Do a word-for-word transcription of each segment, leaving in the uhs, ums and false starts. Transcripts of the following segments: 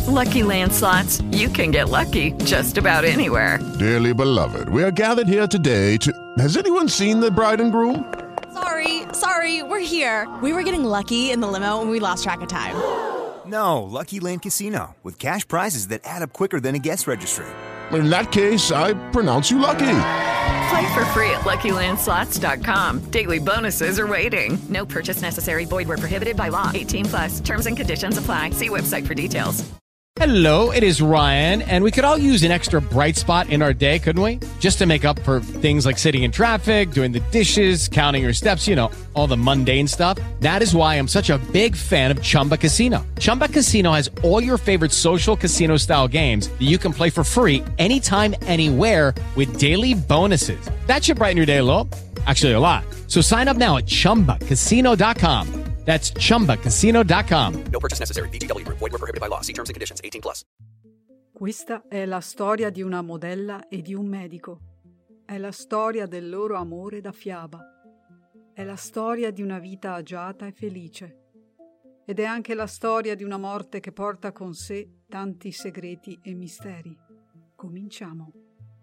Lucky Land Slots, you can get lucky just about anywhere. Dearly beloved, we are gathered here today to... Has anyone seen the bride and groom? Sorry, sorry, we're here. We were getting lucky in the limo and we lost track of time. No, Lucky Land Casino, with cash prizes that add up quicker than a guest registry. In that case, I pronounce you lucky. Play for free at Lucky Land Slots dot com. Daily bonuses are waiting. No purchase necessary. Void where prohibited by law. eighteen plus. Terms and conditions apply. See website for details. Hello, it is Ryan, and we could all use an extra bright spot in our day, couldn't we? Just to make up for things like sitting in traffic, doing the dishes, counting your steps, you know, all the mundane stuff. That is why I'm such a big fan of Chumba Casino. Chumba Casino has all your favorite social casino-style games that you can play for free anytime, anywhere with daily bonuses. That should brighten your day a little. Actually, a lot. So sign up now at chumba casino dot com. That's chumba casino dot com. No purchase necessary. V G W Group. Void where prohibited by law. See terms and conditions. eighteen plus. Questa è la storia di una modella e di un medico. È la storia del loro amore da fiaba. È la storia di una vita agiata e felice. Ed è anche la storia di una morte che porta con sé tanti segreti e misteri. Cominciamo.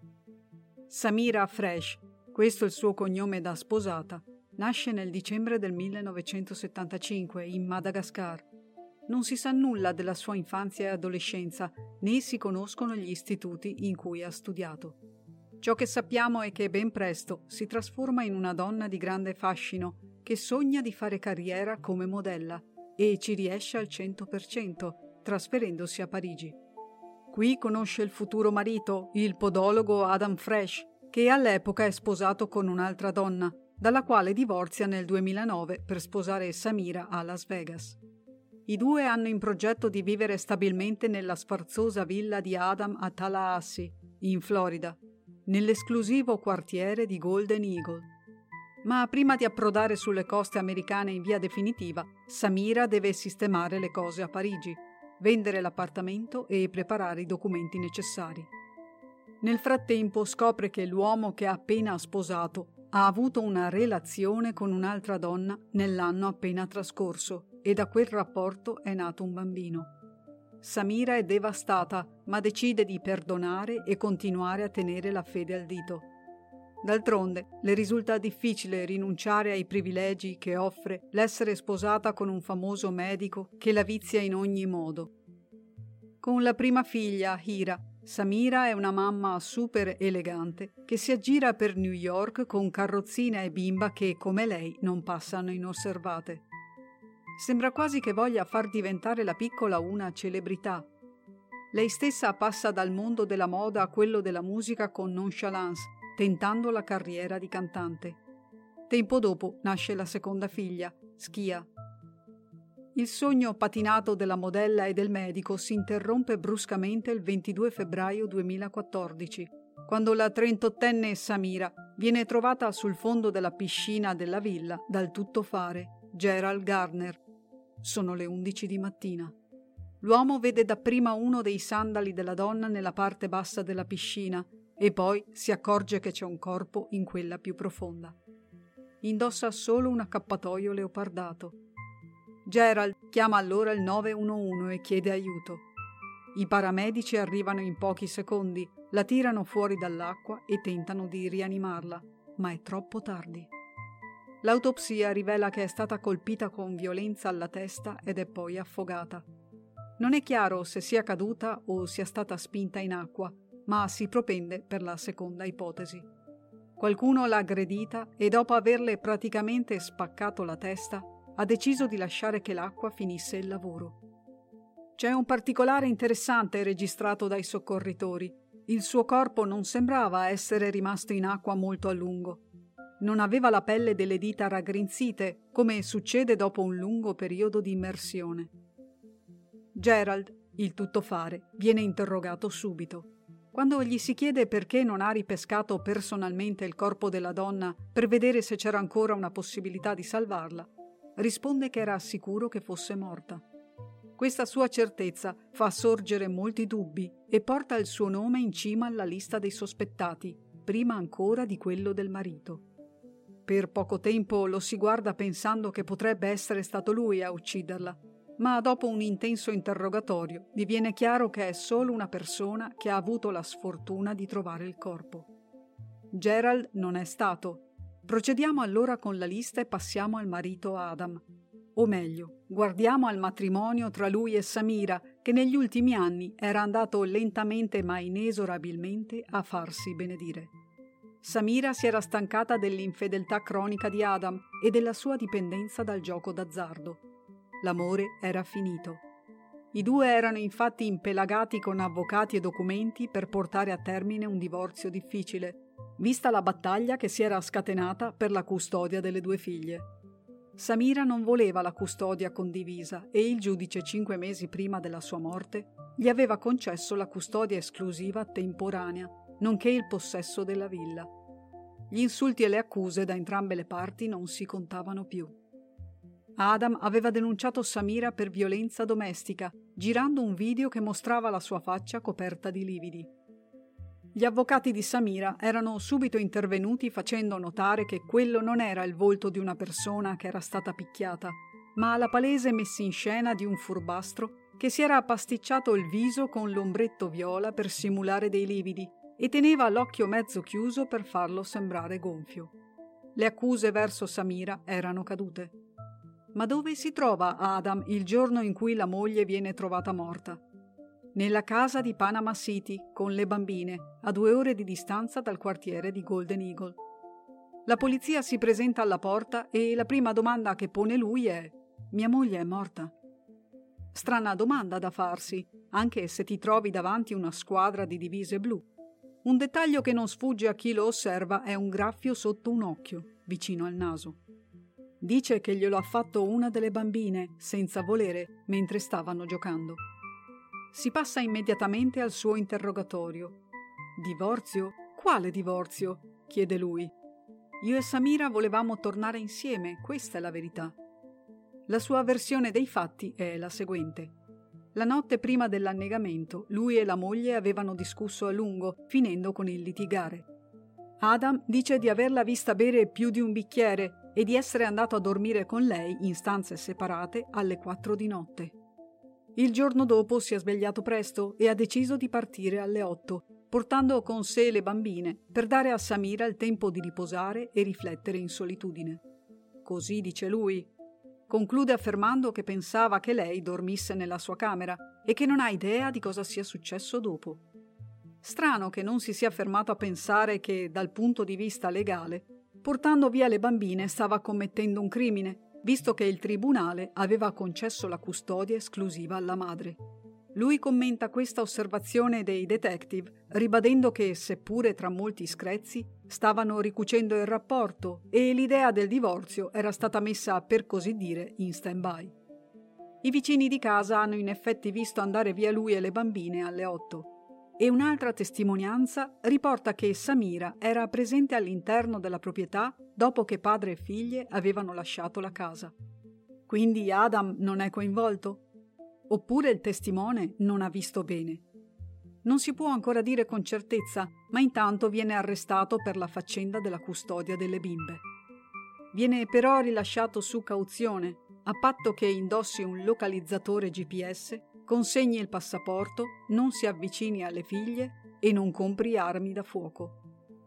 Samira Fresh, questo è il suo cognome da sposata, nasce nel dicembre del millenovecentosettantacinque in Madagascar. Non si sa nulla della sua infanzia e adolescenza, né si conoscono gli istituti in cui ha studiato. Ciò che sappiamo è che ben presto si trasforma in una donna di grande fascino che sogna di fare carriera come modella e ci riesce al cento per cento, trasferendosi a Parigi. Qui conosce il futuro marito, il podologo Adam Fresh, che all'epoca è sposato con un'altra donna, dalla quale divorzia nel duemilanove per sposare Samira a Las Vegas. I due hanno in progetto di vivere stabilmente nella sfarzosa villa di Adam a Tallahassee, in Florida, nell'esclusivo quartiere di Golden Eagle. Ma prima di approdare sulle coste americane in via definitiva, Samira deve sistemare le cose a Parigi, vendere l'appartamento e preparare i documenti necessari. Nel frattempo scopre che l'uomo che ha appena sposato ha avuto una relazione con un'altra donna nell'anno appena trascorso e da quel rapporto è nato un bambino. Samira è devastata, ma decide di perdonare e continuare a tenere la fede al dito. D'altronde, le risulta difficile rinunciare ai privilegi che offre l'essere sposata con un famoso medico che la vizia in ogni modo. Con la prima figlia, Hira, Samira è una mamma super elegante che si aggira per New York con carrozzina e bimba che, come lei, non passano inosservate. Sembra quasi che voglia far diventare la piccola una celebrità. Lei stessa passa dal mondo della moda a quello della musica con nonchalance, tentando la carriera di cantante. Tempo dopo nasce la seconda figlia, Skia. Il sogno patinato della modella e del medico si interrompe bruscamente il ventidue febbraio duemilaquattordici, quando la trentottenne Samira viene trovata sul fondo della piscina della villa dal tuttofare, Gerald Gardner. Sono le undici di mattina. L'uomo vede dapprima uno dei sandali della donna nella parte bassa della piscina e poi si accorge che c'è un corpo in quella più profonda. Indossa solo un accappatoio leopardato. Gerald chiama allora il nove uno uno e chiede aiuto. I paramedici arrivano in pochi secondi, la tirano fuori dall'acqua e tentano di rianimarla, ma è troppo tardi. L'autopsia rivela che è stata colpita con violenza alla testa ed è poi affogata. Non è chiaro se sia caduta o sia stata spinta in acqua, ma si propende per la seconda ipotesi. Qualcuno l'ha aggredita e dopo averle praticamente spaccato la testa, ha deciso di lasciare che l'acqua finisse il lavoro. C'è un particolare interessante registrato dai soccorritori. Il suo corpo non sembrava essere rimasto in acqua molto a lungo. Non aveva la pelle delle dita raggrinzite, come succede dopo un lungo periodo di immersione. Gerald, il tuttofare, viene interrogato subito. Quando gli si chiede perché non ha ripescato personalmente il corpo della donna per vedere se c'era ancora una possibilità di salvarla, risponde che era sicuro che fosse morta. Questa sua certezza fa sorgere molti dubbi e porta il suo nome in cima alla lista dei sospettati, prima ancora di quello del marito. Per poco tempo lo si guarda pensando che potrebbe essere stato lui a ucciderla, ma dopo un intenso interrogatorio diviene chiaro che è solo una persona che ha avuto la sfortuna di trovare il corpo. Gerald non è stato. Procediamo allora con la lista e passiamo al marito Adam. O meglio, guardiamo al matrimonio tra lui e Samira, che negli ultimi anni era andato lentamente ma inesorabilmente a farsi benedire. Samira si era stancata dell'infedeltà cronica di Adam e della sua dipendenza dal gioco d'azzardo. L'amore era finito. I due erano infatti impelagati con avvocati e documenti per portare a termine un divorzio difficile, vista la battaglia che si era scatenata per la custodia delle due figlie. Samira non voleva la custodia condivisa e il giudice, cinque mesi prima della sua morte, gli aveva concesso la custodia esclusiva temporanea, nonché il possesso della villa. Gli insulti e le accuse da entrambe le parti non si contavano più. Adam aveva denunciato Samira per violenza domestica, girando un video che mostrava la sua faccia coperta di lividi. Gli avvocati di Samira erano subito intervenuti facendo notare che quello non era il volto di una persona che era stata picchiata, ma la palese messa in scena di un furbastro che si era pasticciato il viso con l'ombretto viola per simulare dei lividi e teneva l'occhio mezzo chiuso per farlo sembrare gonfio. Le accuse verso Samira erano cadute. Ma dove si trova Adam il giorno in cui la moglie viene trovata morta? Nella casa di Panama City, con le bambine, a due ore di distanza dal quartiere di Golden Eagle. La polizia si presenta alla porta e la prima domanda che pone lui è: «Mia moglie è morta?» Strana domanda da farsi, anche se ti trovi davanti una squadra di divise blu. Un dettaglio che non sfugge a chi lo osserva è un graffio sotto un occhio, vicino al naso. Dice che glielo ha fatto una delle bambine, senza volere, mentre stavano giocando. Si passa immediatamente al suo interrogatorio. «Divorzio? Quale divorzio?» chiede lui. «Io e Samira volevamo tornare insieme, questa è la verità». La sua versione dei fatti è la seguente. La notte prima dell'annegamento, lui e la moglie avevano discusso a lungo, finendo con il litigare. Adam dice di averla vista bere più di un bicchiere e di essere andato a dormire con lei in stanze separate alle quattro di notte. Il giorno dopo si è svegliato presto e ha deciso di partire alle otto, portando con sé le bambine per dare a Samira il tempo di riposare e riflettere in solitudine. Così dice lui. Conclude affermando che pensava che lei dormisse nella sua camera e che non ha idea di cosa sia successo dopo. Strano che non si sia fermato a pensare che, dal punto di vista legale, portando via le bambine stava commettendo un crimine, visto che il tribunale aveva concesso la custodia esclusiva alla madre. Lui commenta questa osservazione dei detective, ribadendo che, seppure tra molti screzi, stavano ricucendo il rapporto e l'idea del divorzio era stata messa, per così dire, in stand-by. I vicini di casa hanno in effetti visto andare via lui e le bambine alle otto. E un'altra testimonianza riporta che Samira era presente all'interno della proprietà dopo che padre e figlie avevano lasciato la casa. Quindi Adam non è coinvolto? Oppure il testimone non ha visto bene? Non si può ancora dire con certezza, ma intanto viene arrestato per la faccenda della custodia delle bimbe. Viene però rilasciato su cauzione, a patto che indossi un localizzatore G P S, consegni il passaporto, non si avvicini alle figlie e non compri armi da fuoco.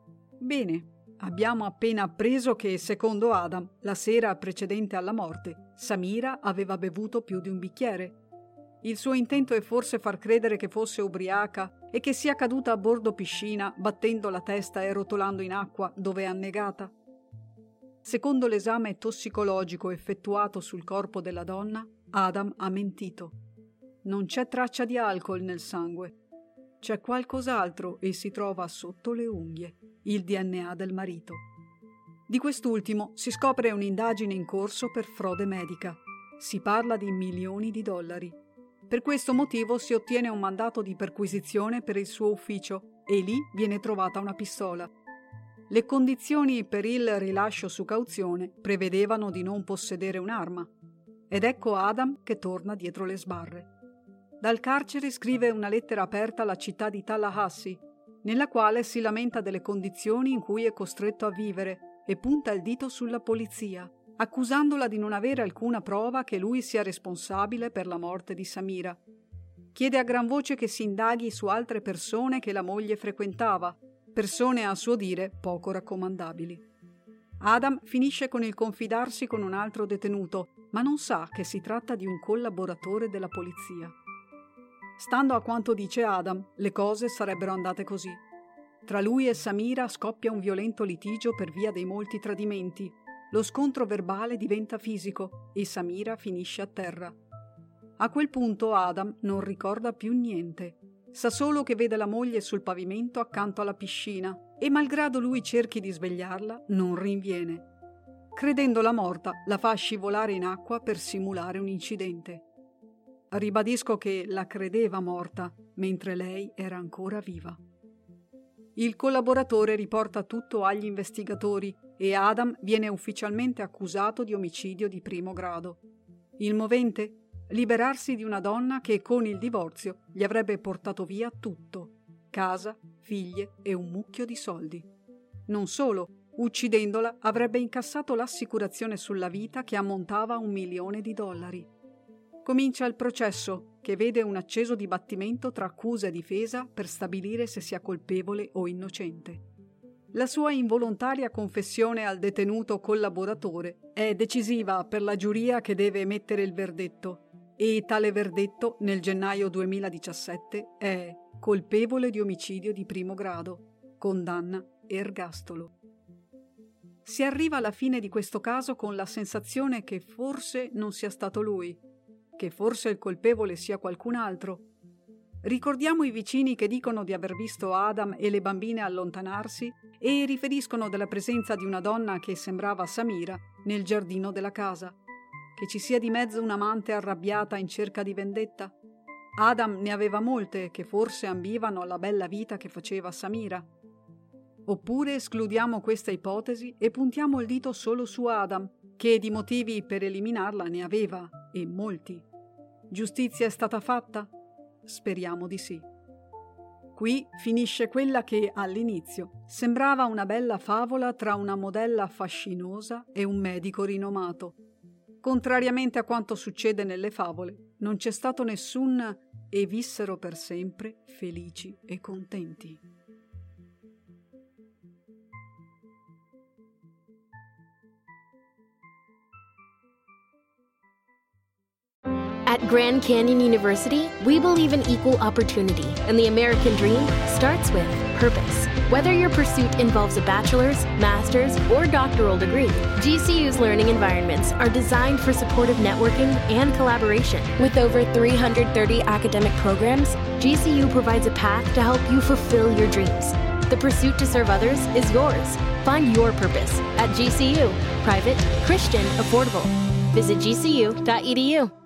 Bene, abbiamo appena appreso che, secondo Adam, la sera precedente alla morte, Samira aveva bevuto più di un bicchiere. Il suo intento è forse far credere che fosse ubriaca e che sia caduta a bordo piscina, battendo la testa e rotolando in acqua dove è annegata. Secondo l'esame tossicologico effettuato sul corpo della donna, Adam ha mentito. Non c'è traccia di alcol nel sangue. C'è qualcos'altro e si trova sotto le unghie, il D N A del marito. Di quest'ultimo si scopre un'indagine in corso per frode medica. Si parla di milioni di dollari. Per questo motivo si ottiene un mandato di perquisizione per il suo ufficio e lì viene trovata una pistola. Le condizioni per il rilascio su cauzione prevedevano di non possedere un'arma. Ed ecco Adam che torna dietro le sbarre. Dal carcere scrive una lettera aperta alla città di Tallahassee, nella quale si lamenta delle condizioni in cui è costretto a vivere e punta il dito sulla polizia, accusandola di non avere alcuna prova che lui sia responsabile per la morte di Samira. Chiede a gran voce che si indaghi su altre persone che la moglie frequentava, persone a suo dire poco raccomandabili. Adam finisce con il confidarsi con un altro detenuto, ma non sa che si tratta di un collaboratore della polizia. Stando a quanto dice Adam, le cose sarebbero andate così. Tra lui e Samira scoppia un violento litigio per via dei molti tradimenti. Lo scontro verbale diventa fisico e Samira finisce a terra. A quel punto Adam non ricorda più niente. Sa solo che vede la moglie sul pavimento accanto alla piscina e, malgrado lui cerchi di svegliarla, non rinviene. Credendola morta, la fa scivolare in acqua per simulare un incidente. Ribadisco che la credeva morta, mentre lei era ancora viva. Il collaboratore riporta tutto agli investigatori e Adam viene ufficialmente accusato di omicidio di primo grado. Il movente? Liberarsi di una donna che con il divorzio gli avrebbe portato via tutto: casa, figlie e un mucchio di soldi. Non solo, uccidendola avrebbe incassato l'assicurazione sulla vita che ammontava a un milione di dollari. Comincia il processo, che vede un acceso dibattimento tra accusa e difesa per stabilire se sia colpevole o innocente. La sua involontaria confessione al detenuto collaboratore è decisiva per la giuria che deve emettere il verdetto, e tale verdetto nel gennaio duemiladiciassette è colpevole di omicidio di primo grado, condanna ergastolo. Si arriva alla fine di questo caso con la sensazione che forse non sia stato lui, che forse il colpevole sia qualcun altro. Ricordiamo i vicini che dicono di aver visto Adam e le bambine allontanarsi e riferiscono della presenza di una donna che sembrava Samira nel giardino della casa. Che ci sia di mezzo un'amante arrabbiata in cerca di vendetta? Adam ne aveva molte che forse ambivano alla bella vita che faceva Samira. Oppure escludiamo questa ipotesi e puntiamo il dito solo su Adam, che di motivi per eliminarla ne aveva, e molti. Giustizia è stata fatta? Speriamo di sì. Qui finisce quella che, all'inizio, sembrava una bella favola tra una modella fascinosa e un medico rinomato. Contrariamente a quanto succede nelle favole, non c'è stato nessun e vissero per sempre felici e contenti. At Grand Canyon University, we believe in equal opportunity, and the American dream starts with purpose. Whether your pursuit involves a bachelor's, master's, or doctoral degree, G C U's learning environments are designed for supportive networking and collaboration. With over three hundred thirty academic programs, G C U provides a path to help you fulfill your dreams. The pursuit to serve others is yours. Find your purpose at G C U. Private, Christian, affordable. Visit G C U dot E D U.